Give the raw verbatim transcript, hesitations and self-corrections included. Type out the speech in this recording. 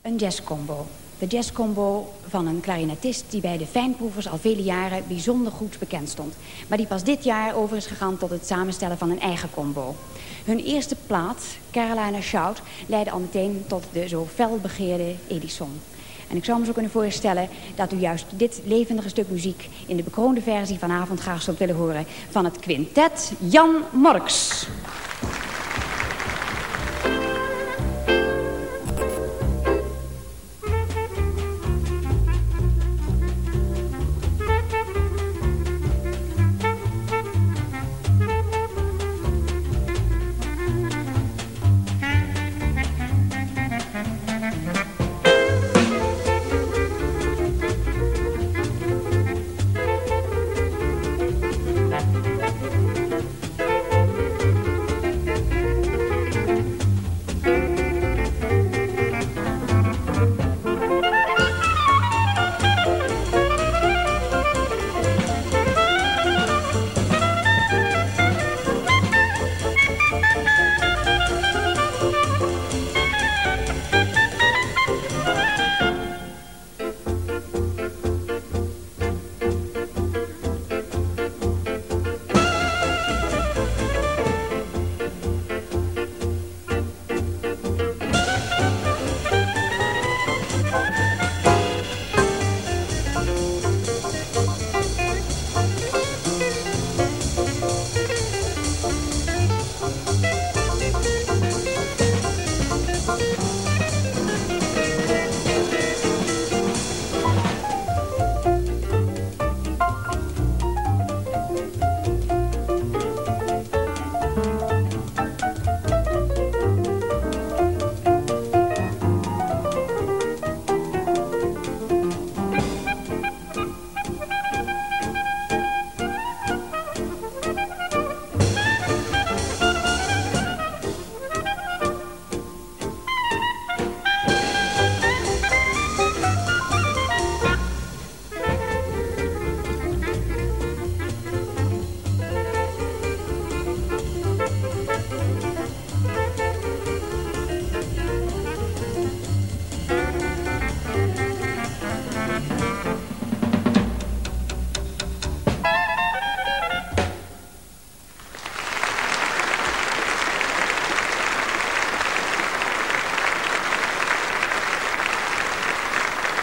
Een jazzcombo. De jazzcombo van een klarinetist die bij de fijnproevers al vele jaren bijzonder goed bekend stond. Maar die pas dit jaar over is gegaan tot het samenstellen van een eigen combo. Hun eerste plaat, Carolina Shout, leidde al meteen tot de zo fel begeerde Edison. En ik zou me zo kunnen voorstellen dat u juist dit levendige stuk muziek in de bekroonde versie vanavond graag zult willen horen van het quintet Jan Morks.